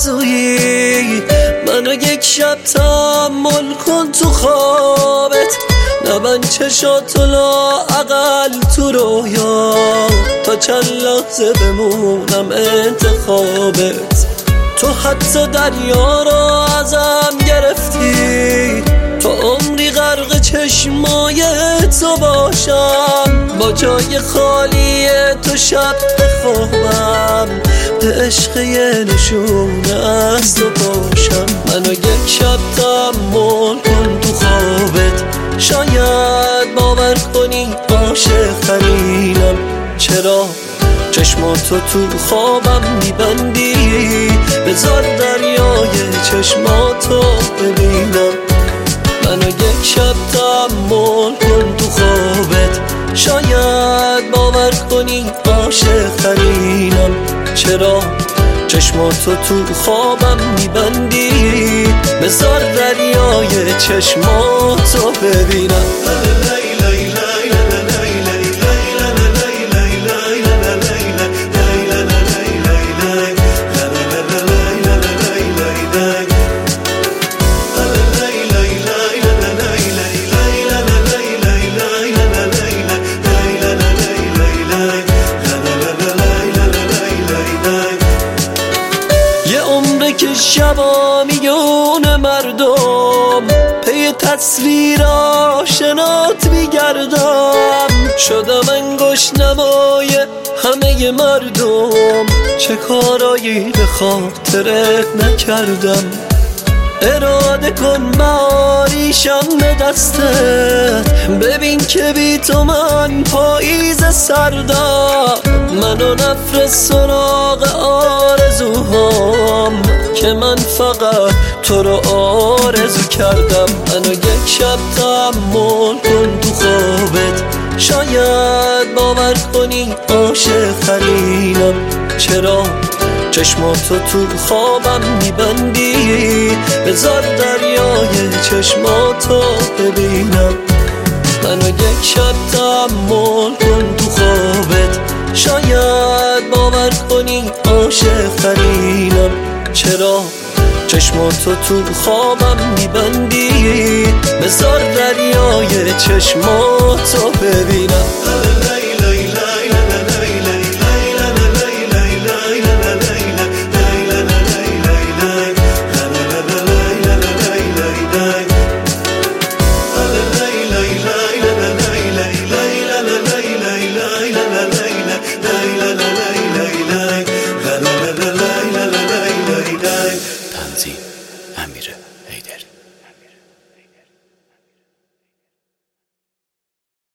آرزویی، منو یک شب تحمل کن تو خوابت، نبند چشاتو لااقل تو رویا، تا چند لحظه بمونم انتخابت. تو حتی دریا را ازم گرفتی، تو عمری غرق چشمای تو باشم، با جای خالی تو شب بخوابم، به عشق یه نشونه از تو باشم. منو یک شب تحمل کن تو خوابت، شاید باور کنی عاشق ترینم. چرا چشماتو تو خوابم میبندی؟ بذار دریای چشماتو ببینم. منو یک شب تحمل کن تو خوابت، شاید باور کنی عاشق ترینم. چرا چشماتو تو خوابم میبندی؟ بذار دریای چشماتو ببینم. که شبا میون مردم پی تصویر آشنات میگردم، شدم انگشت نمای همه مردم، چه کارایی به خاطرت نکردم. اراده کن بهاریشم به دستت، ببین که بی تو من پاییز سردم. منو نفرست سراغ آرزوهام، که من فقط تو رو آرزو کردم. منو یک شب تحمل کن تو خوابت، شاید باور کنی عاشق ترینم. چرا چشماتو تو خوابم میبندی؟ بذار دریای چشماتو ببینم. منو یک شب تحمل کن تو خوابت، شاید باور کنی عاشق ترینم. چرا چشماتو تو خوابم میبندی؟ بذار دریای چشماتو ببینم. تنظیم: امیر حیدری.